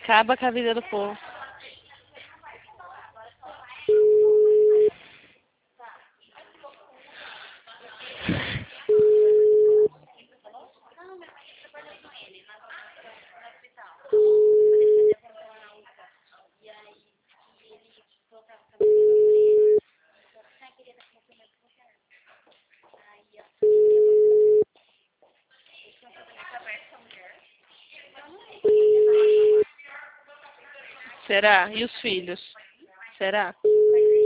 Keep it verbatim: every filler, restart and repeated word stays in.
Acaba com a vida do povo. Será? E os filhos? Será?